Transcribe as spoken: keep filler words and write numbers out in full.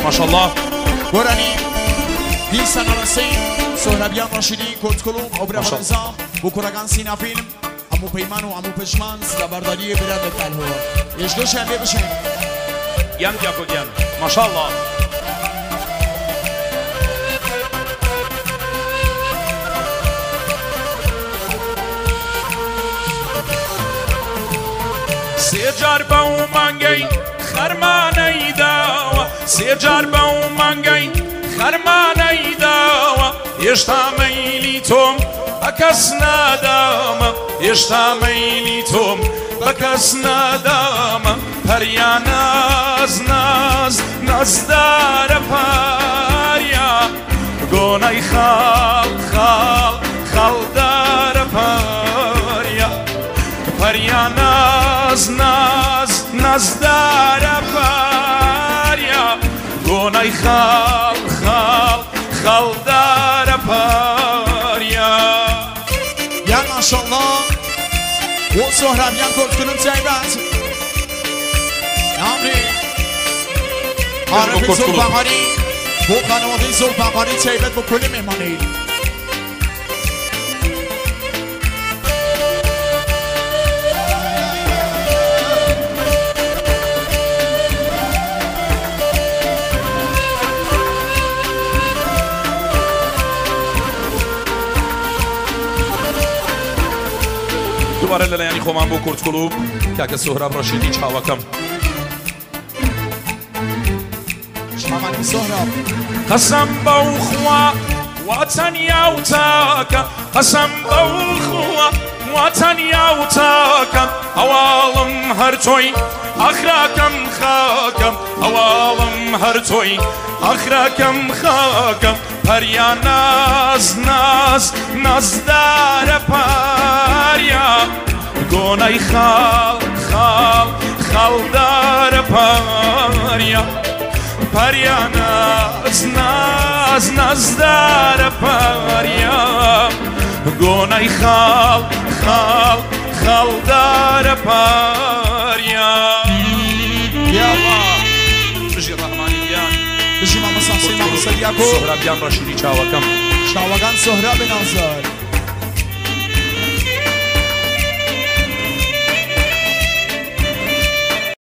ماشاءالله گرانی دیسان رسیم سهرابیان راشدی کتکلوم عبر فرزا و کرگان سینا فیلم امو پیمان و امو پشمان زبرداری برد تلهو یشگوش هم بشین یم دیاکو گیم ماشاءالله سێجار بە و مانگەی خەرمانەی داوە سێجار بە و مانگەی خەرمانەی داوە هێشتا مەیلی تۆم بە کەس نادامە هێشتا مەیلی تۆم بە کەس نادامە پەریا ناز ناز نازدارە پاریا گۆنەی خاڵ خاڵ خاڵدارە پاریا پەریا ناز ناز نازدارە پاریا گۆنەی خاڵ خاڵ خاڵدارە پاریا یا ماشاءالله و سهرابیان کتکلوم تایبەت نامری عارف زلفقاری بۆ خانەوەدەی زلفقاری تایبەت بۆ کلی مێمانی دوباره لەلایەنی خۆمان بۆ کورتکلوب کاکە سۆهراب ڕەشیدی چاوەکەم شامانی سهراب قەسەم بەو خوا وا تەنیا و تاکە قەسەم بەو خوا وا تەنیا و تاکەم هەواڵم هەر تۆی ئاخراکەم خاکەم هەواڵم هەر تۆی ئاخراکەم خاکەم پەریا ناز ناز نازدارە پاریا گۆنەی خاڵ خاڵ خاڵدارە پاریا پەریا ناز ناز نازدارە پاریا گۆنەی خاڵ خاڵ خاڵدارە پاریا یاڵا بژی ڕەحمانییان بژی مامەسا حوسێن مامەسا دیاکۆ سۆهرابیان ڕەشیدی چاوەکەم چاوەکان سهراب نازدار